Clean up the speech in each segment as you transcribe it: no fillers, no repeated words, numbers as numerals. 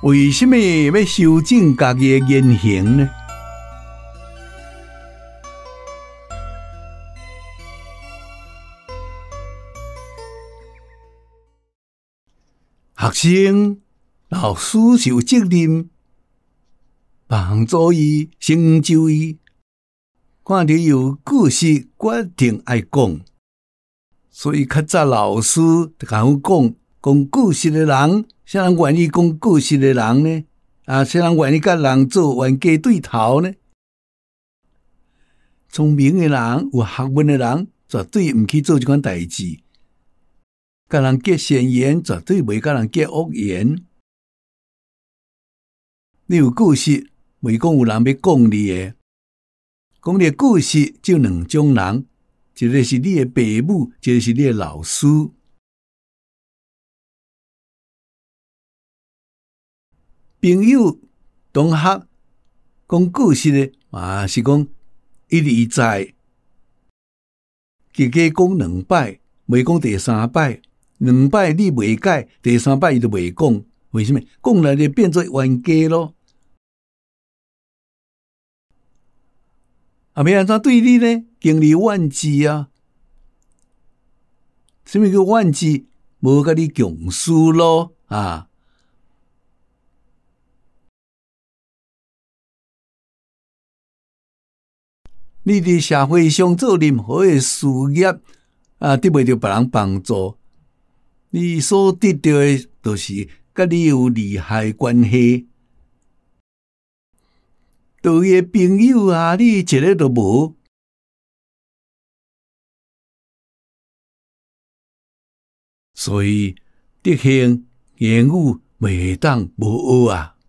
为什么要修正家己的言行呢？学生、老师是有责任帮助伊、成就伊。看到有故事，决定爱讲。所以较早老师就甲我讲故事的人，啥人愿意讲故事的人呢？啥人愿意甲人做冤家对头呢？聪明的人、有学问的人，绝对毋去做这款代志。甲人结善缘，绝对袂甲人结恶缘。你有故事，袂讲有人要讲你的。讲你的故事就两种人，一个是你的父母，一个是你的老师。朋友、同学讲故事的嘛是讲一而再，加加讲两摆，袂讲第三摆。两摆你袂改，第三摆伊就袂讲。为什么？讲了就变做冤家咯。要安怎对你呢？经历怨气啊！什么叫怨气？无甲你强势咯啊！你伫社会上做任何的事业得袂到别人帮助。你所得到的，就是甲你有利害关系。对伊的朋友你一个都无。所以德行言语袂当无学啊。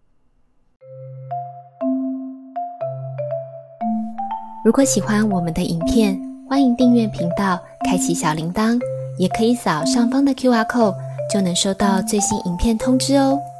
如果喜欢我们的影片，欢迎订阅频道，开启小铃铛。也可以扫上方的 QR code， 就能收到最新影片通知哦。